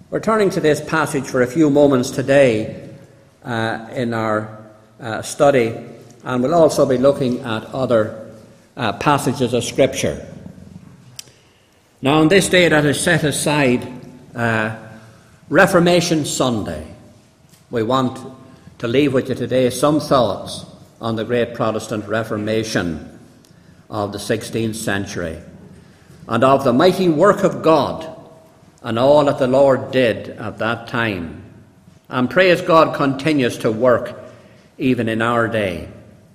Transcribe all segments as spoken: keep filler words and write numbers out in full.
We're turning to this passage for a few moments today uh, in our uh, study, and we'll also be looking at other uh, passages of Scripture. Now, on this day that is set aside, uh, Reformation Sunday, we want to leave with you today some thoughts on the great Protestant Reformation of the sixteenth century and of the mighty work of God and all that the Lord did at that time. And praise God continues to work even in our day.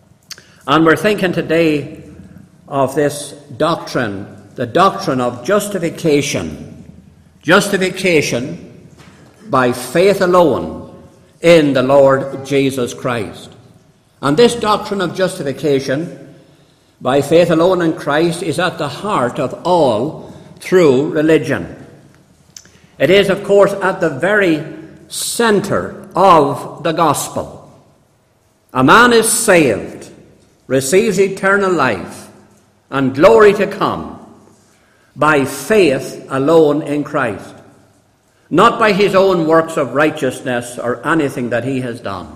And we're thinking today of this doctrine, the doctrine of justification. Justification by faith alone in the Lord Jesus Christ. And this doctrine of justification by faith alone in Christ is at the heart of all true religion. It is, of course, at the very centre of the gospel. A man is saved, receives eternal life and glory to come by faith alone in Christ, not by his own works of righteousness or anything that he has done.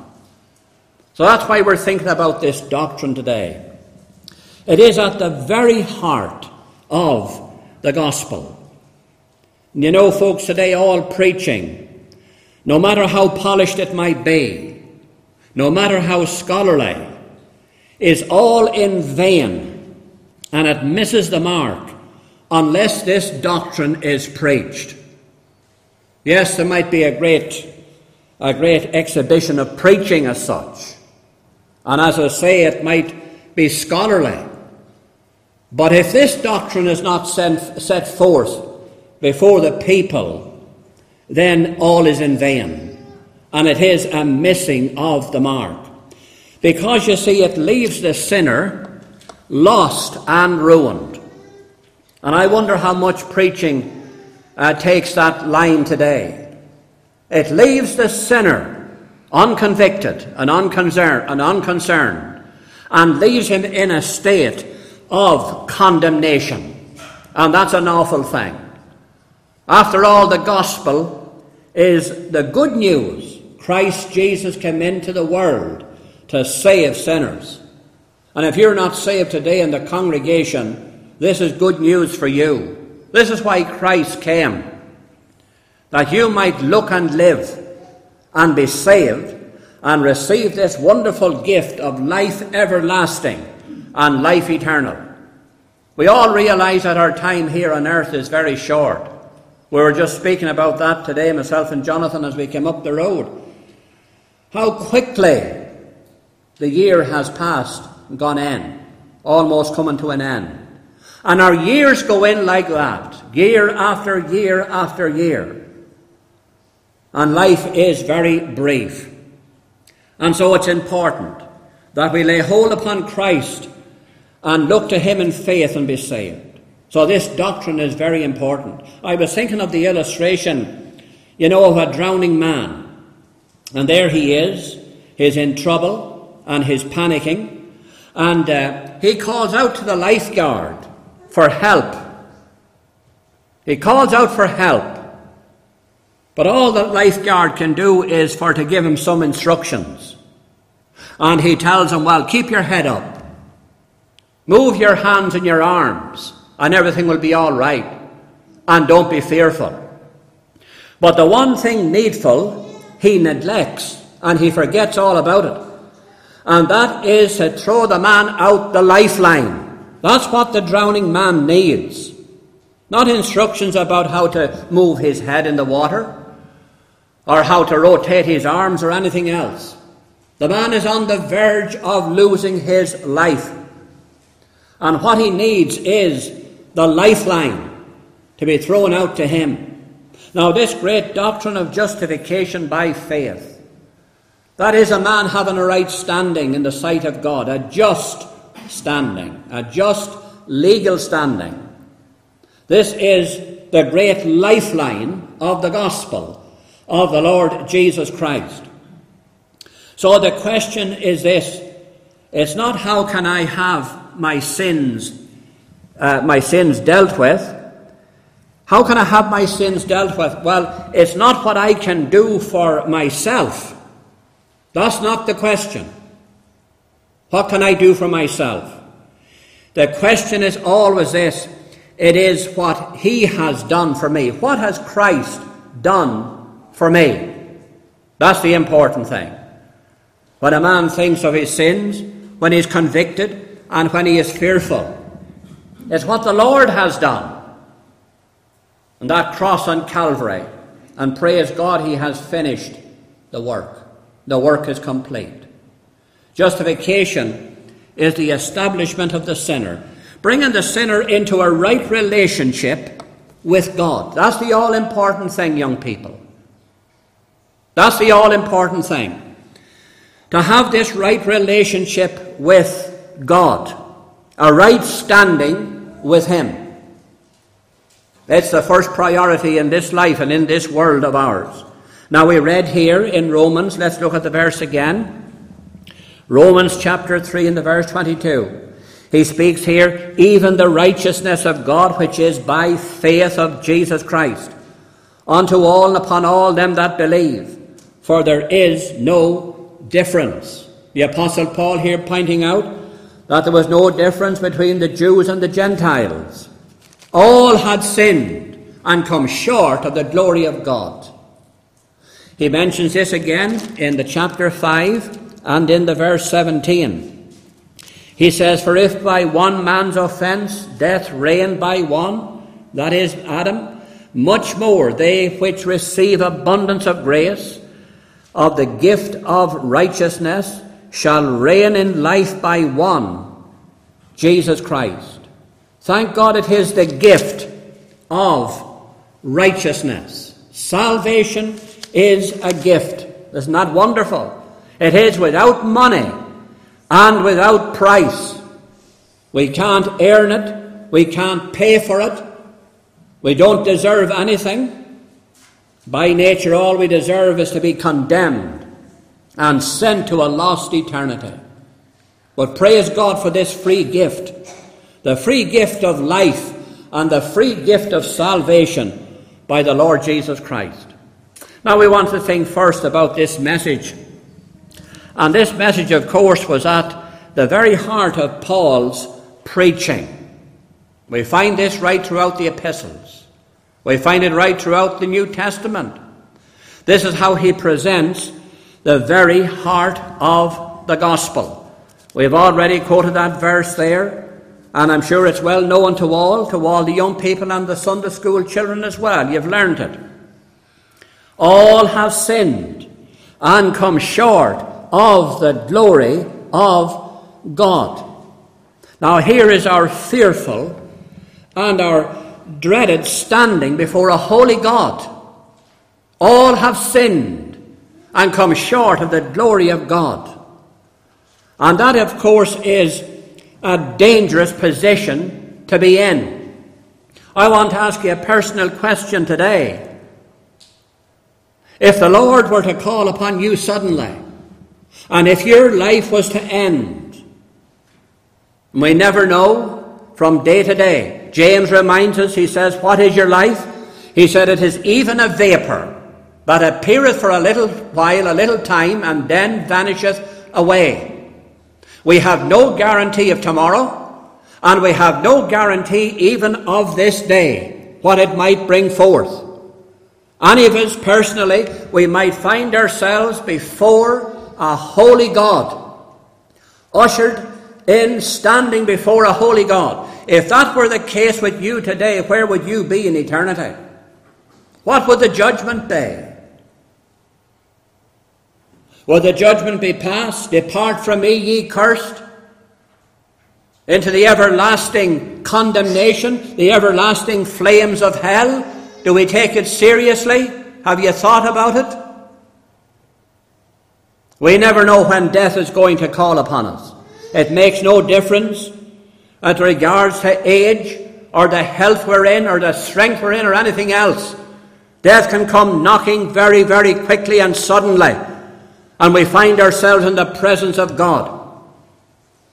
So that's why we're thinking about this doctrine today. It is at the very heart of the gospel. You know, folks, today all preaching, no matter how polished it might be, no matter how scholarly, is all in vain, and it misses the mark unless this doctrine is preached. Yes, there might be a great, a great exhibition of preaching as such, and as I say, it might be scholarly. But if this doctrine is not set, set forth before the people, then all is in vain, and it is a missing of the mark. Because, you see, it leaves the sinner lost and ruined. And I wonder how much preaching uh, takes that line today. It leaves the sinner unconvicted and unconcerned, and unconcerned, and leaves him in a state of condemnation. And that's an awful thing. After all, the gospel is the good news. Christ Jesus came into the world to save sinners. And if you're not saved today in the congregation, this is good news for you. This is why Christ came, that you might look and live and be saved and receive this wonderful gift of life everlasting and life eternal. We all realize that our time here on earth is very short. We were just speaking about that today, myself and Jonathan, as we came up the road. How quickly the year has passed and gone in, almost coming to an end. And our years go in like that, year after year after year. And life is very brief. And so it's important that we lay hold upon Christ and look to him in faith and be saved. So this doctrine is very important. I was thinking of the illustration, you know, of a drowning man. And there he is, he's in trouble and he's panicking. And uh, he calls out to the lifeguard for help. He calls out for help. But all the lifeguard can do is for to give him some instructions. And he tells him, well, keep your head up. Move your hands and your arms, and everything will be all right. And don't be fearful. But the one thing needful, he neglects, and he forgets all about it. And that is to throw the man out the lifeline. That's what the drowning man needs. Not instructions about how to move his head in the water, or how to rotate his arms or anything else. The man is on the verge of losing his life. And what he needs is the lifeline to be thrown out to him. Now, this great doctrine of justification by faith, that is a man having a right standing in the sight of God, a just standing, a just legal standing. This is the great lifeline of the gospel of the Lord Jesus Christ. So the question is this. It's not how can I have my sins, uh, my sins dealt with. How can I have my sins dealt with? Well, it's not what I can do for myself. That's not the question. What can I do for myself? The question is always this. It is what he has done for me. What has Christ done for me? That's the important thing. When a man thinks of his sins, when he is convicted, and when he is fearful, it's what the Lord has done. And that cross on Calvary, and praise God, he has finished the work. The work is complete. Justification is the establishment of the sinner, bringing the sinner into a right relationship with God. That's the all-important thing, young people. That's the all-important thing. To have this right relationship with God, a right standing with him. It's the first priority in this life and in this world of ours. Now we read here in Romans, let's look at the verse again. Romans chapter three and the verse twenty-two. He speaks here, even the righteousness of God which is by faith of Jesus Christ, unto all and upon all them that believe, for there is no difference. The Apostle Paul here pointing out that there was no difference between the Jews and the Gentiles. All had sinned and come short of the glory of God. He mentions this again in the chapter five and in the verse seventeen. He says, for if by one man's offence death reigned by one, that is Adam, much more they which receive abundance of grace, of the gift of righteousness, shall reign in life by one, Jesus Christ. Thank God it is the gift of righteousness. Salvation is a gift. Isn't that wonderful? It is without money and without price. We can't earn it. We can't pay for it. We don't deserve anything. By nature, all we deserve is to be condemned and sent to a lost eternity. But praise God for this free gift. The free gift of life and the free gift of salvation by the Lord Jesus Christ. Now we want to think first about this message. And this message, of course, was at the very heart of Paul's preaching. We find this right throughout the epistles. We find it right throughout the New Testament. This is how he presents the very heart of the gospel. We've already quoted that verse there, and I'm sure it's well known to all, to all the young people and the Sunday school children as well. You've learned it. All have sinned and come short of the glory of God. Now here is our fearful and our dreaded standing before a holy God. All have sinned and come short of the glory of God. And that, of course, is a dangerous position to be in. I want to ask you a personal question today. If the Lord were to call upon you suddenly, and if your life was to end, we never know from day to day. James reminds us, he says, what is your life? He said, it is even a vapour, that appeareth for a little while, a little time, and then vanisheth away. We have no guarantee of tomorrow, and we have no guarantee even of this day, what it might bring forth. Any of us personally, we might find ourselves before a holy God, ushered in, standing before a holy God. If that were the case with you today, where would you be in eternity? What would the judgment be? Would the judgment be passed? Depart from me, ye cursed, into the everlasting condemnation, the everlasting flames of hell. Do we take it seriously? Have you thought about it? We never know when death is going to call upon us. It makes no difference as regards to age or the health we're in or the strength we're in or anything else. Death can come knocking very, very quickly and suddenly, and we find ourselves in the presence of God.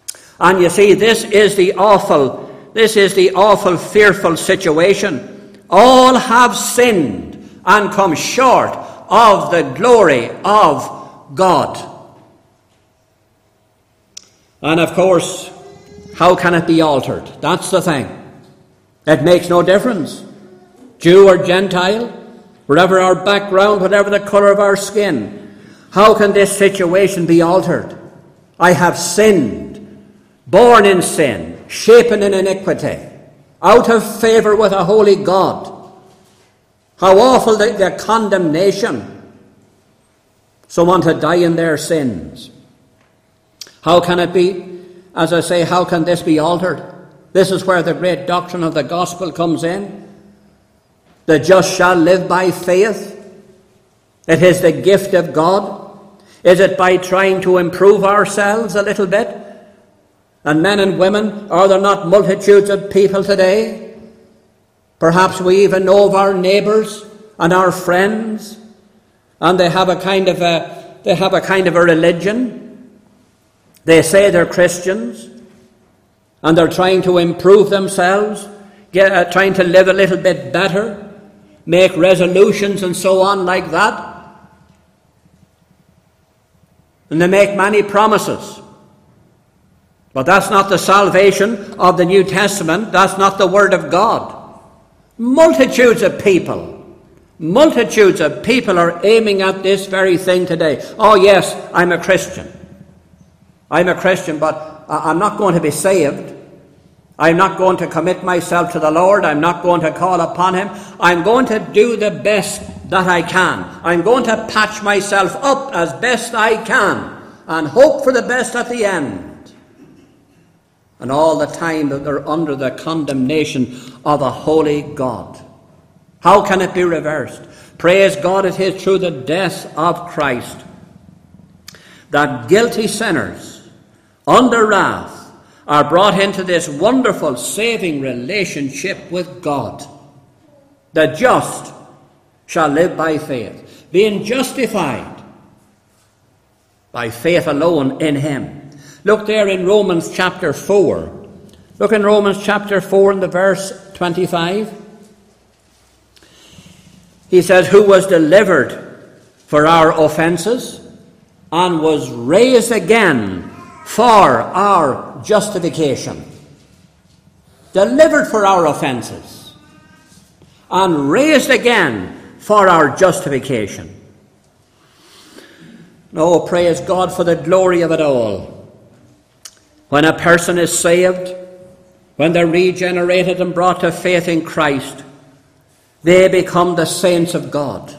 And you see, this is the awful, this is the awful, fearful situation All have sinned and come short of the glory of God. And of course, how can it be altered? That's the thing. It makes no difference. Jew or Gentile, wherever our background, whatever the colour of our skin, how can this situation be altered? I have sinned, born in sin, shapen in iniquity, out of favour with a holy God. How awful the, the condemnation. Someone to die in their sins. How can it be? As I say, how can this be altered? This is where the great doctrine of the gospel comes in. The just shall live by faith. It is the gift of God. Is it by trying to improve ourselves a little bit? And men and women, are there not multitudes of people today? Perhaps we even know of our neighbours and our friends, and they have a kind of a they have a kind of a religion. They say they're Christians, and they're trying to improve themselves, get, uh, trying to live a little bit better, make resolutions and so on like that. And they make many promises. But that's not the salvation of the New Testament. That's not the Word of God. Multitudes of people, multitudes of people are aiming at this very thing today. Oh yes, I'm a Christian. I'm a Christian, but I'm not going to be saved. I'm not going to commit myself to the Lord. I'm not going to call upon Him. I'm going to do the best that I can. I'm going to patch myself up as best I can and hope for the best at the end. And all the time that they're under the condemnation of a holy God. How can it be reversed? Praise God, it is through the death of Christ that guilty sinners under wrath are brought into this wonderful saving relationship with God. The just shall live by faith, being justified by faith alone in Him. Look there in Romans chapter four. Look in Romans chapter four in the verse twenty-five. He says, who was delivered for our offences and was raised again for our justification. Delivered for our offences and raised again for our justification. Oh, praise God for the glory of it all. When a person is saved, when they're regenerated and brought to faith in Christ, they become the saints of God,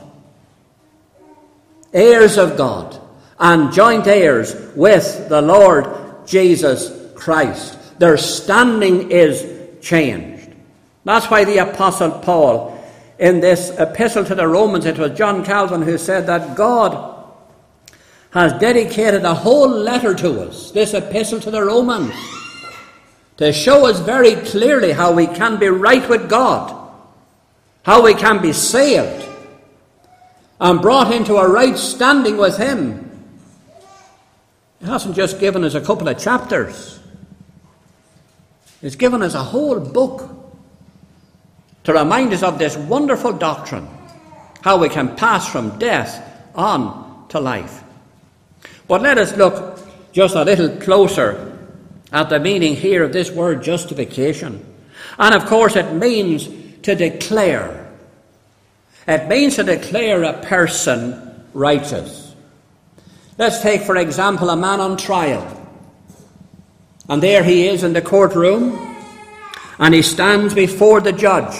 heirs of God, and joint heirs with the Lord Jesus Christ. Their standing is changed. That's why the Apostle Paul, in this epistle to the Romans, it was John Calvin who said that God has dedicated a whole letter to us, this epistle to the Romans, to show us very clearly how we can be right with God, how we can be saved and brought into a right standing with Him. He hasn't just given us a couple of chapters. He's given us a whole book to remind us of this wonderful doctrine, how we can pass from death on to life. But let us look just a little closer at the meaning here of this word justification. And of course it means to declare. It means to declare a person righteous. Let's take, for example, a man on trial. And there he is in the courtroom, and he stands before the judge.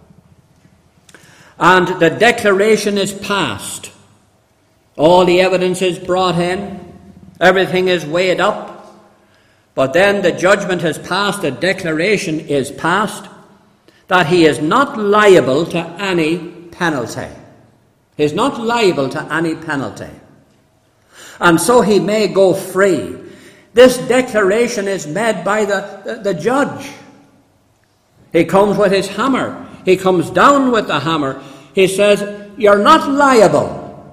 And the declaration is passed. All the evidence is brought in. Everything is weighed up. But then the judgment has passed, the declaration is passed, that he is not liable to any penalty. He is not liable to any penalty. And so he may go free. This declaration is made by the, the, the judge. He comes with his hammer. He comes down with the hammer. He says, you're not liable.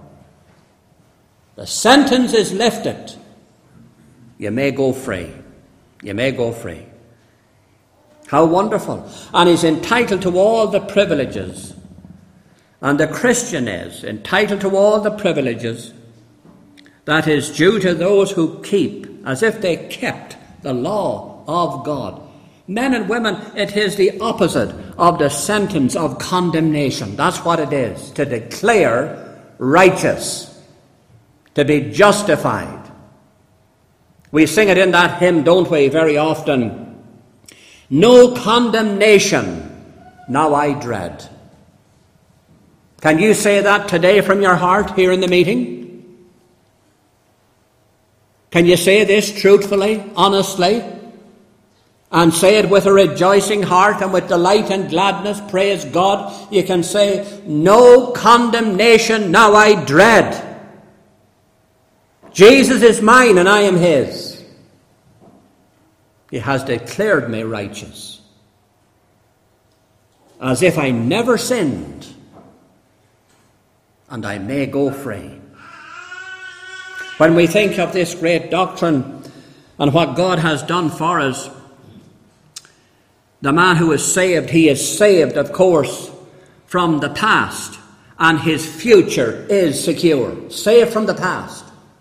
The sentence is lifted. You may go free. You may go free. How wonderful. And he's entitled to all the privileges. And the Christian is entitled to all the privileges that is due to those who keep, as if they kept, the law of God. Men and women, it is the opposite of the sentence of condemnation. That's what it is, to declare righteous, to be justified. We sing it in that hymn, don't we, very often? No condemnation now I dread. Can you say that today from your heart here in the meeting? Can you say this truthfully, honestly, and say it with a rejoicing heart and with delight and gladness? Praise God. You can say, no condemnation now I dread. Jesus is mine and I am his. He has declared me righteous, as if I never sinned, and I may go free. When we think of this great doctrine and what God has done for us, the man who is saved, he is saved, of course, from the past, and his future is secure. Saved from the past.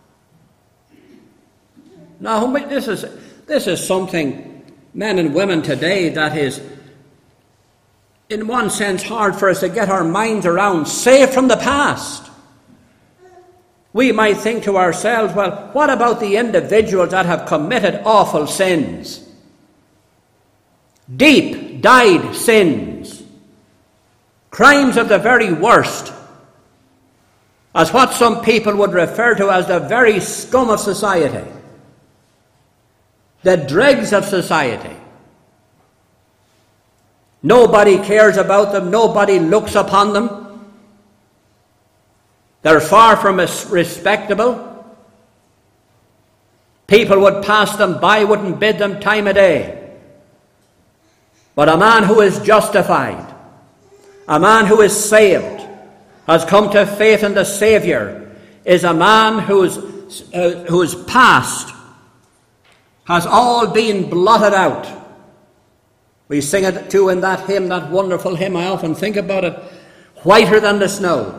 Now, this is, this is something, men and women today, that is, in one sense, hard for us to get our minds around. Saved from the past. We might think to ourselves, well, what about the individuals that have committed awful sins? Deep, dyed sins. Crimes of the very worst. As what some people would refer to as the very scum of society. The dregs of society. Nobody cares about them. Nobody looks upon them. They're far from respectable. People would pass them by, wouldn't bid them time of day. But a man who is justified, a man who is saved, has come to faith in the Saviour, is a man whose, uh, whose past has all been blotted out. We sing it too in that hymn, that wonderful hymn. I often think about it. Whiter than the snow.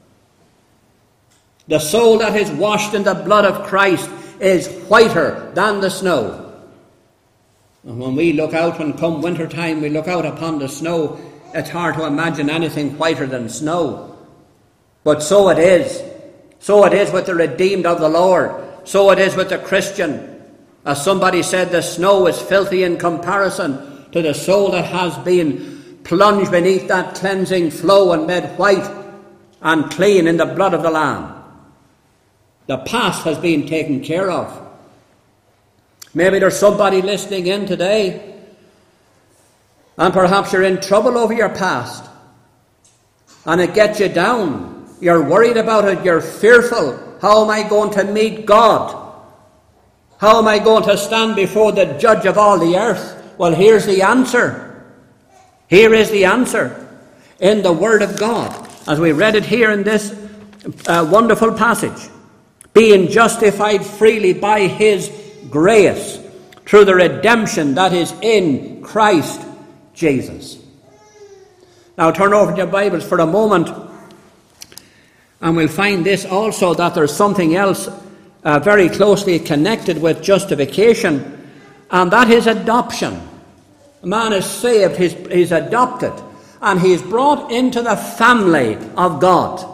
The soul that is washed in the blood of Christ is whiter than the snow. And when we look out, when come winter time, we look out upon the snow, it's hard to imagine anything whiter than snow. But so it is. So it is with the redeemed of the Lord. So it is with the Christian. As somebody said, the snow is filthy in comparison to the soul that has been plunged beneath that cleansing flow and made white and clean in the blood of the Lamb. The past has been taken care of. Maybe there's somebody listening in today, and perhaps you're in trouble over your past, and it gets you down. You're worried about it. You're fearful. How am I going to meet God? How am I going to stand before the judge of all the earth? Well, here's the answer. Here is the answer in the Word of God, as we read it here in this uh, wonderful passage. Being justified freely by his grace through the redemption that is in Christ Jesus. Now turn over to your Bibles for a moment, and we'll find this also, that there's something else uh, very closely connected with justification, and that is adoption. A man is saved, he's, he's adopted, and he's brought into the family of God.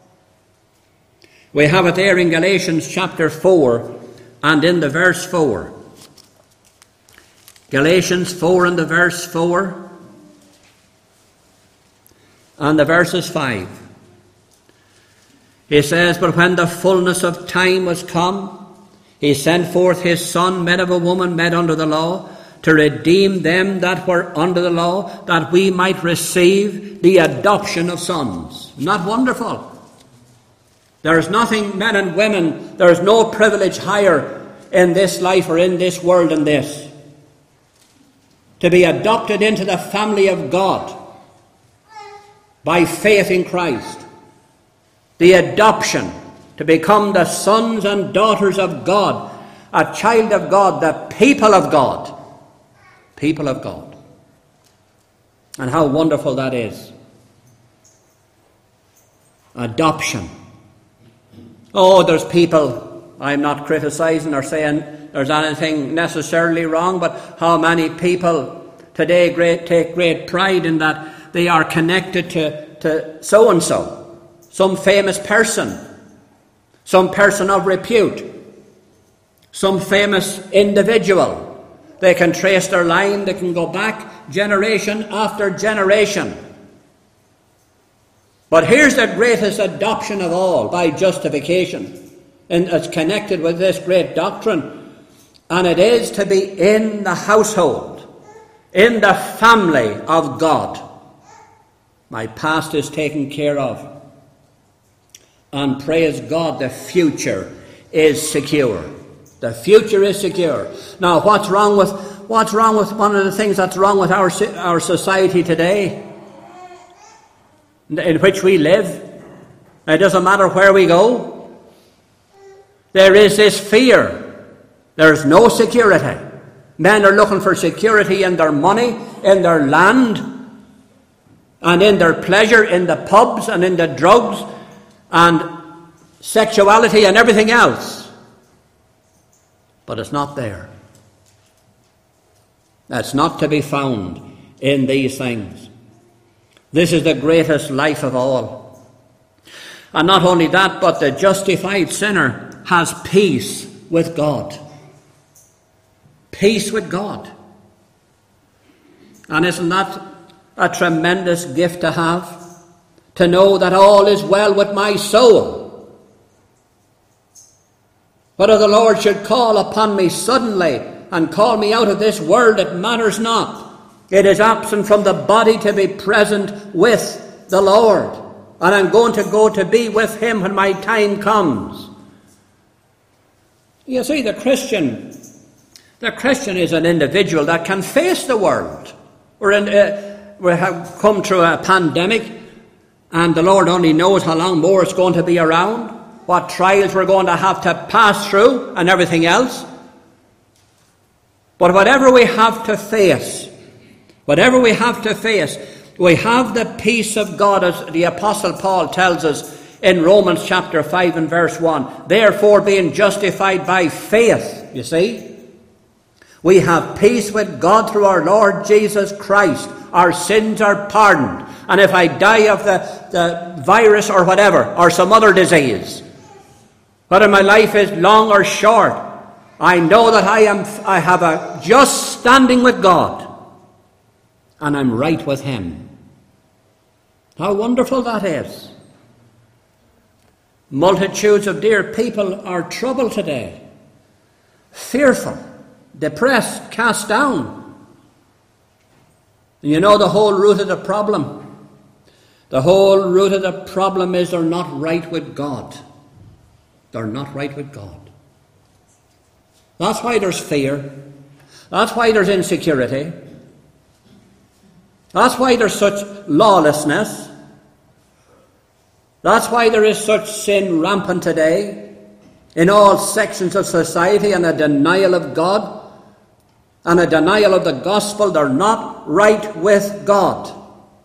We have it there in Galatians chapter four and in the verse four. Galatians four and the verse four and the verses five. He says, but when the fullness of time was come, he sent forth his Son, made of a woman, made under the law, to redeem them that were under the law, that we might receive the adoption of sons. Isn't that wonderful? There is nothing, men and women, there is no privilege higher in this life or in this world than this. To be adopted into the family of God by faith in Christ. The adoption, to become the sons and daughters of God, a child of God, the people of God. People of God. And how wonderful that is. Adoption. Oh, there's people, I'm not criticizing or saying there's anything necessarily wrong, but how many people today great, take great pride in that they are connected to, to so-and-so, some famous person, some person of repute, some famous individual. They can trace their line, they can go back generation after generation. But here's the greatest adoption of all, by justification. And it's connected with this great doctrine. And it is to be in the household, in the family of God. My past is taken care of. And praise God, the future is secure. The future is secure. Now, what's wrong with what's wrong with one of the things that's wrong with our our society today, in which we live? It doesn't matter where we go. There is this fear. There's no security. Men are looking for security in their money, in their land, and in their pleasure, in the pubs and in the drugs and sexuality and everything else. But it's not there. It's not to be found in these things. This is the greatest life of all. And not only that, but the justified sinner has peace with God. Peace with God. And isn't that a tremendous gift to have? To know that all is well with my soul. But if the Lord should call upon me suddenly and call me out of this world, it matters not. It is absent from the body to be present with the Lord. And I'm going to go to be with Him when my time comes. You see, the Christian, the Christian is an individual that can face the world. We're in, uh, we have come through a pandemic, and the Lord only knows how long more it's going to be around. What trials we're going to have to pass through and everything else. But whatever we have to face, whatever we have to face, we have the peace of God, as the Apostle Paul tells us in Romans chapter five and verse one. Therefore, being justified by faith, you see, we have peace with God through our Lord Jesus Christ. Our sins are pardoned. And if I die of the, the virus or whatever, or some other disease, whether my life is long or short, I know that I am I have a just standing with God, and I'm right with Him. How wonderful that is. Multitudes of dear people are troubled today, fearful, depressed, cast down. And you know the whole root of the problem? The whole root of the problem is they're not right with God. They're not right with God. That's why there's fear. That's why there's insecurity. That's why there's such lawlessness. That's why there is such sin rampant today in all sections of society, and a denial of God and a denial of the gospel. They're not right with God.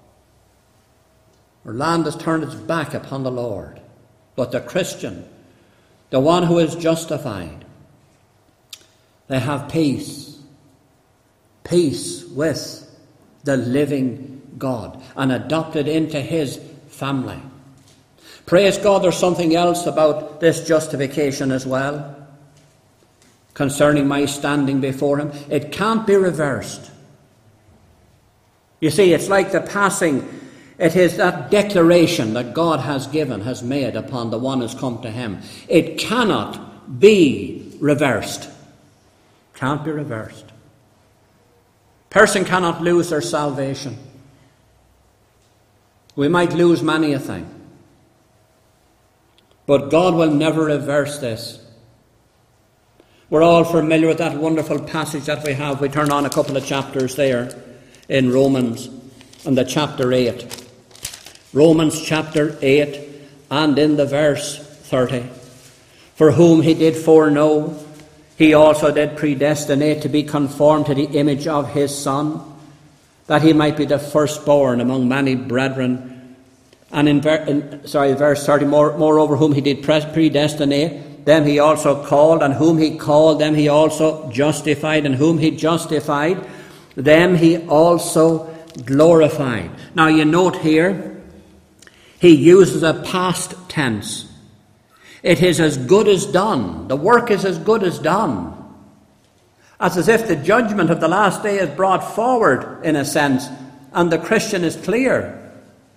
Our land has turned its back upon the Lord. But the Christian, the one who is justified, they have peace. Peace with the living God and adopted into His family. Praise God, there's something else about this justification as well, concerning my standing before Him. It can't be reversed. You see, it's like the passing. It is that declaration that God has given, has made upon the one who's come to Him. It cannot be reversed. Can't be reversed. Person cannot lose their salvation. We might lose many a thing, but God will never reverse this. We're all familiar with that wonderful passage that we have. We turn on a couple of chapters there in Romans, and the chapter eight. Romans chapter eight, and in the verse thirty. For whom He did foreknow, He also did predestinate to be conformed to the image of His Son, that he might be the firstborn among many brethren. And in, ver- in sorry, verse thirty, more, moreover, whom he did predestinate, them he also called, and whom he called, them he also justified, and whom he justified, them he also glorified. Now you note here, he uses a past tense. It is as good as done. The work is as good as done. As, as if the judgment of the last day is brought forward, in a sense, and the Christian is clear.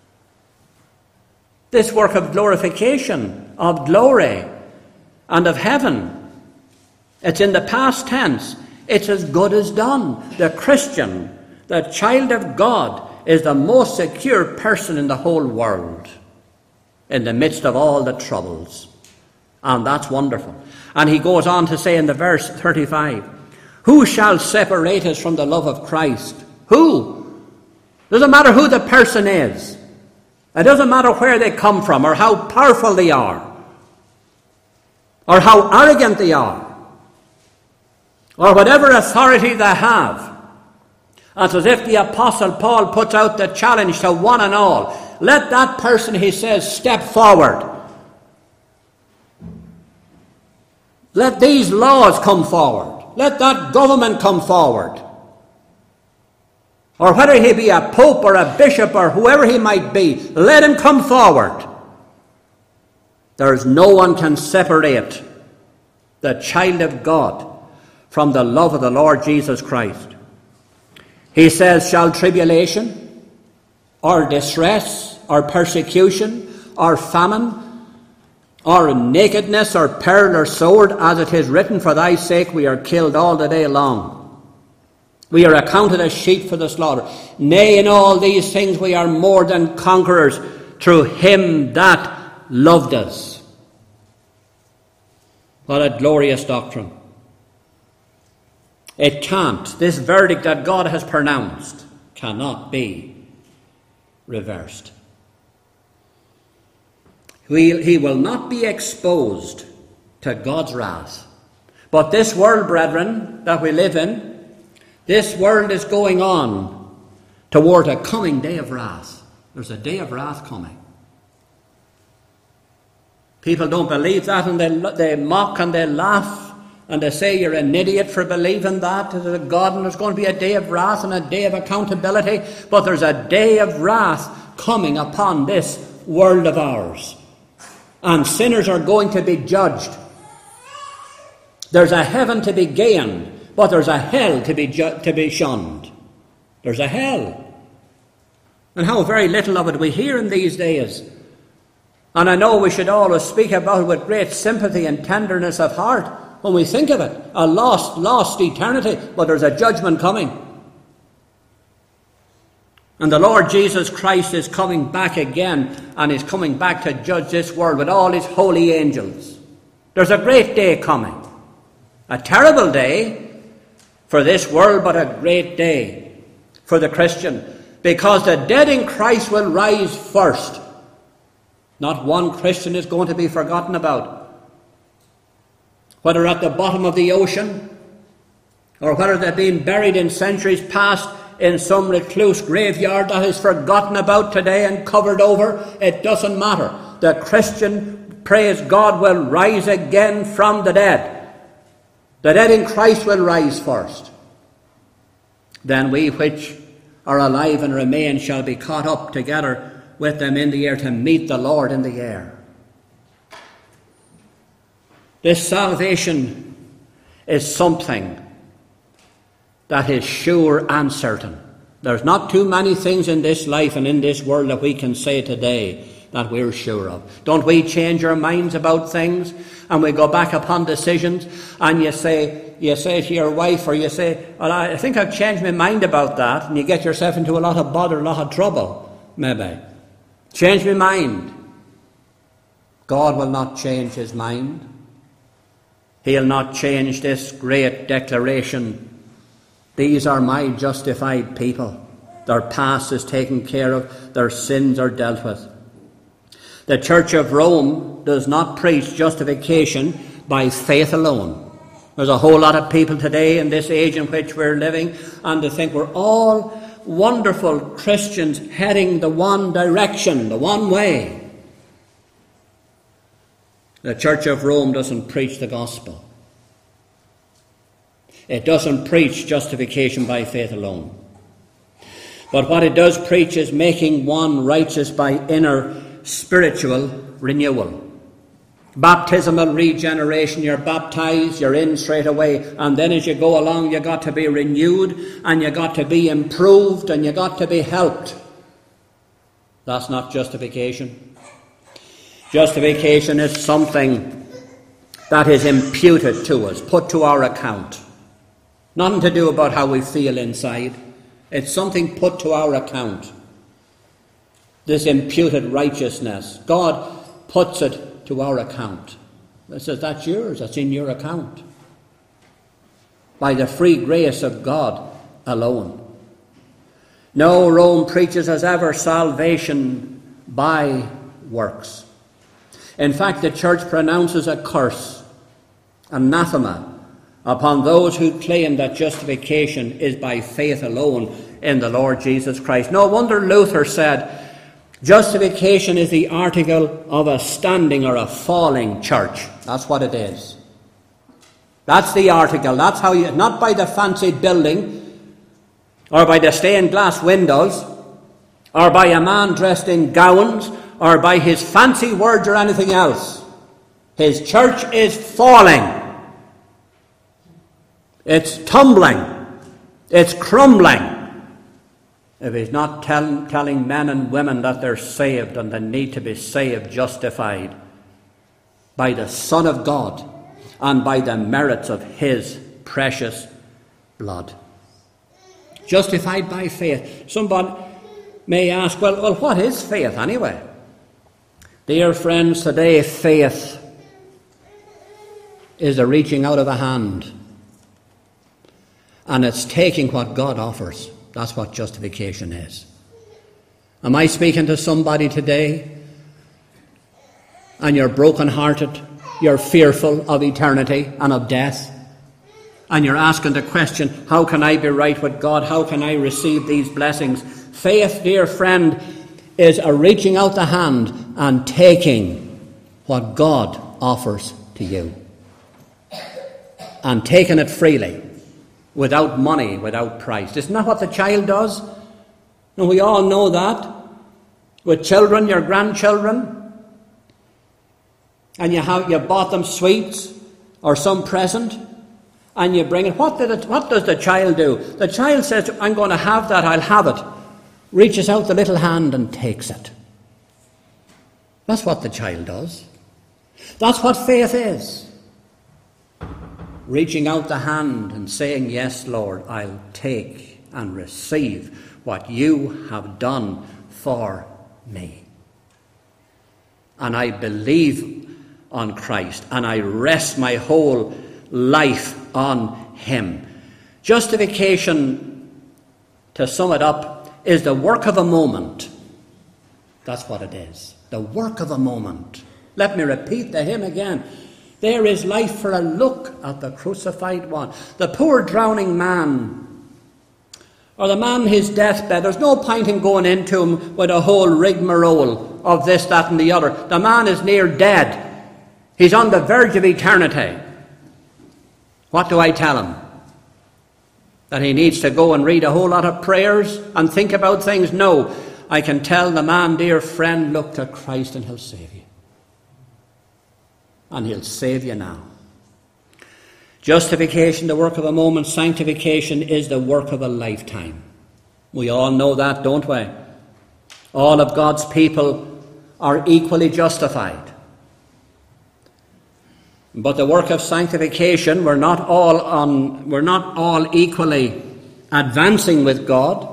This work of glorification, of glory, and of heaven, it's in the past tense. It's as good as done. The Christian, the child of God, is the most secure person in the whole world, in the midst of all the troubles. And that's wonderful. And he goes on to say in the verse thirty-five, who shall separate us from the love of Christ? Who? Doesn't matter who the person is. It doesn't matter where they come from, or how powerful they are, or how arrogant they are, or whatever authority they have. It's as if the Apostle Paul puts out the challenge to one and all. Let that person, he says, step forward. Let these laws come forward. Let that government come forward. Or whether he be a pope or a bishop or whoever he might be, let him come forward. There is no one can separate the child of God from the love of the Lord Jesus Christ. He says, shall tribulation, or distress, or persecution, or famine, or nakedness, or peril, or sword, as it is written, for thy sake we are killed all the day long. We are accounted as sheep for the slaughter. Nay, in all these things we are more than conquerors through him that loved us. What a glorious doctrine. It can't, this verdict that God has pronounced cannot be reversed. He, he will not be exposed to God's wrath. But this world, brethren, that we live in, this world is going on toward a coming day of wrath. There's a day of wrath coming. People don't believe that, and they, they mock and they laugh. And they say you're an idiot for believing that. There's a God and there's going to be a day of wrath and a day of accountability. But there's a day of wrath coming upon this world of ours. And sinners are going to be judged. There's a heaven to be gained, but there's a hell to be ju- to be shunned. There's a hell. And how very little of it we hear in these days. And I know we should always speak about it with great sympathy and tenderness of heart. When we think of it, a lost, lost eternity, but there's a judgment coming. And the Lord Jesus Christ is coming back again, and he's coming back to judge this world with all his holy angels. There's a great day coming. A terrible day for this world, but a great day for the Christian. Because the dead in Christ will rise first. Not one Christian is going to be forgotten about. Whether at the bottom of the ocean, or whether they've been buried in centuries past in some recluse graveyard that is forgotten about today and covered over, it doesn't matter. The Christian, praise God, will rise again from the dead. The dead in Christ will rise first. Then we which are alive and remain shall be caught up together with them in the air to meet the Lord in the air. This salvation is something that is sure and certain. There's not too many things in this life and in this world that we can say today that we're sure of. Don't we change our minds about things and we go back upon decisions and you say, you say to your wife, or you say, well, I think I've changed my mind about that, and you get yourself into a lot of bother, a lot of trouble, maybe. Change my mind. God will not change his mind. He'll not change this great declaration. These are my justified people. Their past is taken care of. Their sins are dealt with. The Church of Rome does not preach justification by faith alone. There's a whole lot of people today in this age in which we're living, and they think we're all wonderful Christians heading the one direction, the one way. The Church of Rome doesn't preach the gospel. It doesn't preach justification by faith alone. But what it does preach is making one righteous by inner spiritual renewal. Baptismal regeneration, you're baptized, you're in straight away, and then as you go along you got to be renewed, and you got to be improved, and you got to be helped. That's not justification. Justification is something that is imputed to us, put to our account. Nothing to do about how we feel inside. It's something put to our account. This imputed righteousness, God puts it to our account. He says, that's yours, that's in your account. By the free grace of God alone. No, Rome preaches as ever salvation by works. In fact, the church pronounces a curse, anathema, upon those who claim that justification is by faith alone in the Lord Jesus Christ. No wonder Luther said, justification is the article of a standing or a falling church. That's what it is. That's the article. That's how you, not by the fancy building, or by the stained glass windows, or by a man dressed in gowns, or by his fancy words or anything else. His church is falling. It's tumbling. It's crumbling. If he's not tell, telling men and women that they're saved and they need to be saved, justified by the Son of God and by the merits of his precious blood. Justified by faith. Somebody may ask, well, well, what is faith anyway? Dear friends, today faith is a reaching out of a hand. And it's taking what God offers. That's what justification is. Am I speaking to somebody today? And you're broken-hearted, you're fearful of eternity and of death, and you're asking the question, how can I be right with God? How can I receive these blessings? Faith, dear friend, is a reaching out the hand and taking what God offers to you. And taking it freely. Without money, without price. Isn't that what the child does? And we all know that. With children, your grandchildren, and you have you bought them sweets or some present, and you bring it. What, did it, what does the child do? The child says, I'm going to have that, I'll have it. Reaches out the little hand and takes it. That's what the child does. That's what faith is. Reaching out the hand and saying, yes, Lord, I'll take and receive what you have done for me. And I believe on Christ, and I rest my whole life on him. Justification, to sum it up, is the work of a moment. That's what it is. The work of a moment. Let me repeat the hymn again. There is life for a look at the crucified one. The poor drowning man, or the man on his deathbed, there's no point in going into him with a whole rigmarole of this, that and the other. The man is near dead. He's on the verge of eternity. What do I tell him? That he needs to go and read a whole lot of prayers and think about things? No. I can tell the man, dear friend, look to Christ and he'll save you. And he'll save you now. Justification, the work of a moment. Sanctification is the work of a lifetime. We all know that, don't we? All of God's people are equally justified. But the work of sanctification, we're not all on, we're not all equally advancing with God.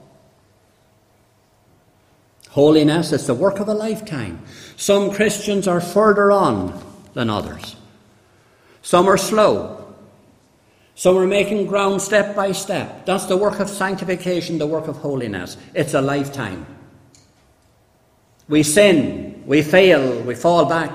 Holiness is the work of a lifetime. Some Christians are further on than others. Some are slow. Some are making ground step by step. That's the work of sanctification, the work of holiness. It's a lifetime. We sin, we fail, we fall back.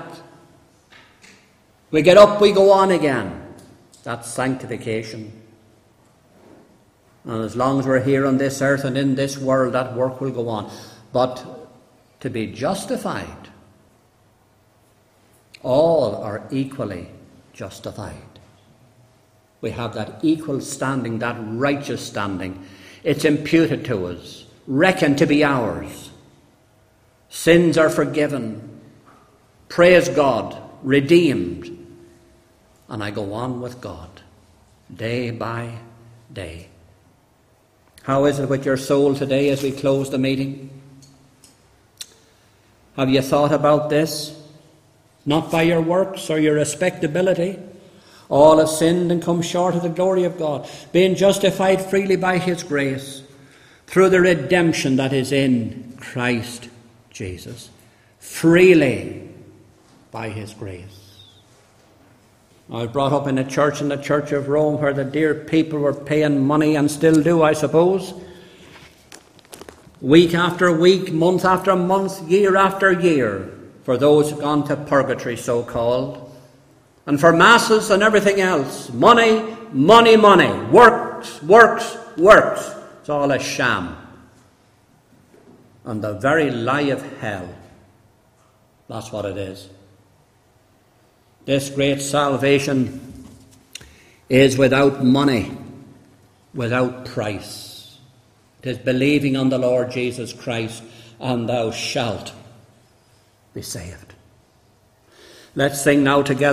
We get up, we go on again. That's sanctification. And as long as we're here on this earth and in this world, that work will go on. But to be justified, all are equally justified. We have that equal standing, that righteous standing. It's imputed to us, reckoned to be ours. Sins are forgiven. Praise God, redeemed. And I go on with God, day by day. How is it with your soul today as we close the meeting? Have you thought about this? Not by your works or your respectability. All have sinned and come short of the glory of God, being justified freely by his grace, through the redemption that is in Christ Jesus. Freely by his grace. I was brought up in a church in the Church of Rome where the dear people were paying money, and still do, I suppose, week after week, month after month, year after year, for those who've gone to purgatory, so-called. And for masses and everything else. Money, money, money. Works, works, works. It's all a sham. And the very lie of hell. That's what it is. This great salvation is without money, without price. It is believing on the Lord Jesus Christ, and thou shalt be saved. Let's sing now together.